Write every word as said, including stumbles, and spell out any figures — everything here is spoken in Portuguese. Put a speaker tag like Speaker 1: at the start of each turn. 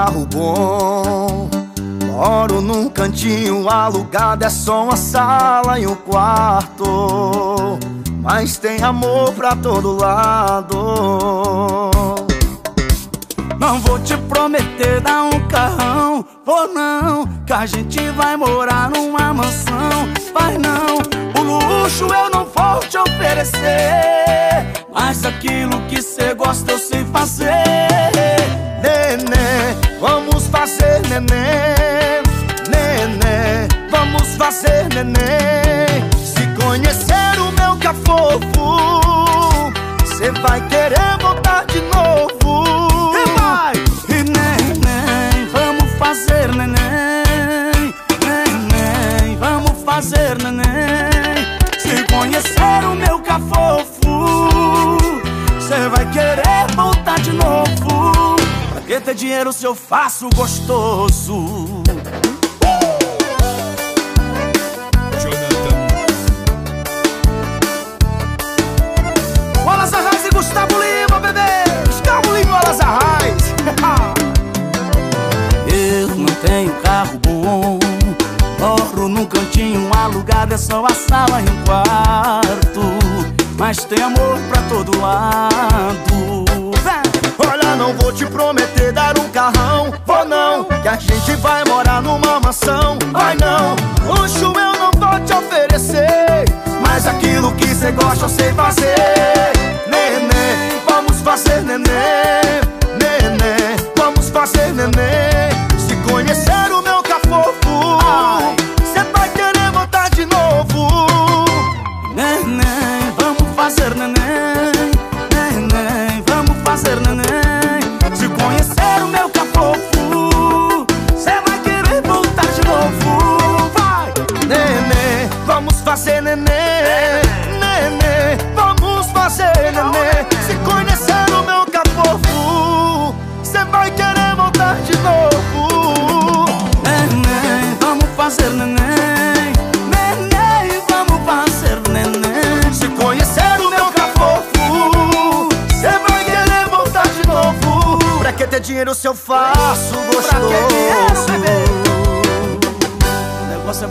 Speaker 1: carro bom, moro num cantinho alugado, é só uma sala e um quarto, mas tem amor pra todo lado. Não vou te prometer dar um carrão, vou não, que a gente vai morar numa mansão. Vai não, o luxo eu não vou te oferecer, mas aquilo que cê gosta eu sei fazer. Nenê, vamos fazer nenê, nenê, vamos fazer nenê. Se conhecer o meu cafofo, cê vai querer voltar de novo. E vai! E neném, vamos fazer neném, neném, vamos fazer neném. Se conhecer o meu cafofo, cê vai querer voltar de novo. Pra que ter dinheiro se eu faço gostoso? Wallace Arraes e Gustavo Lima, bebê! Gustavo Lima e Wallace Arraes. Eu não tenho carro bom, moro num cantinho alugado, é só a sala e um quarto, mas tem amor pra todo lado. Olha, não vou te prometer dar um carrão, vou não, que a gente vai morar numa mansão. Vai não, luxo eu não vou te oferecer, mas aquilo que cê gosta eu sei fazer. Nenê, vamos fazer nenê, nenê, vamos fazer nenê. Se conhecer o meu cafofo, cê vai querer voltar de novo. Nenê, vamos fazer nenê, nenê, vamos fazer nenê. Se conhecer o meu cafofo, cê vai querer voltar de novo. Vai! Nenê, vamos fazer nenê, nenê, vamos fazer nenê. Se conhecer o meu cafofo, cê vai querer voltar de novo. Nenê, vamos fazer nenê, nenê, vamos fazer nenê. Se conhecer o meu cafofo, cê vai querer voltar de novo. Pra que ter dinheiro se eu faço gostoso?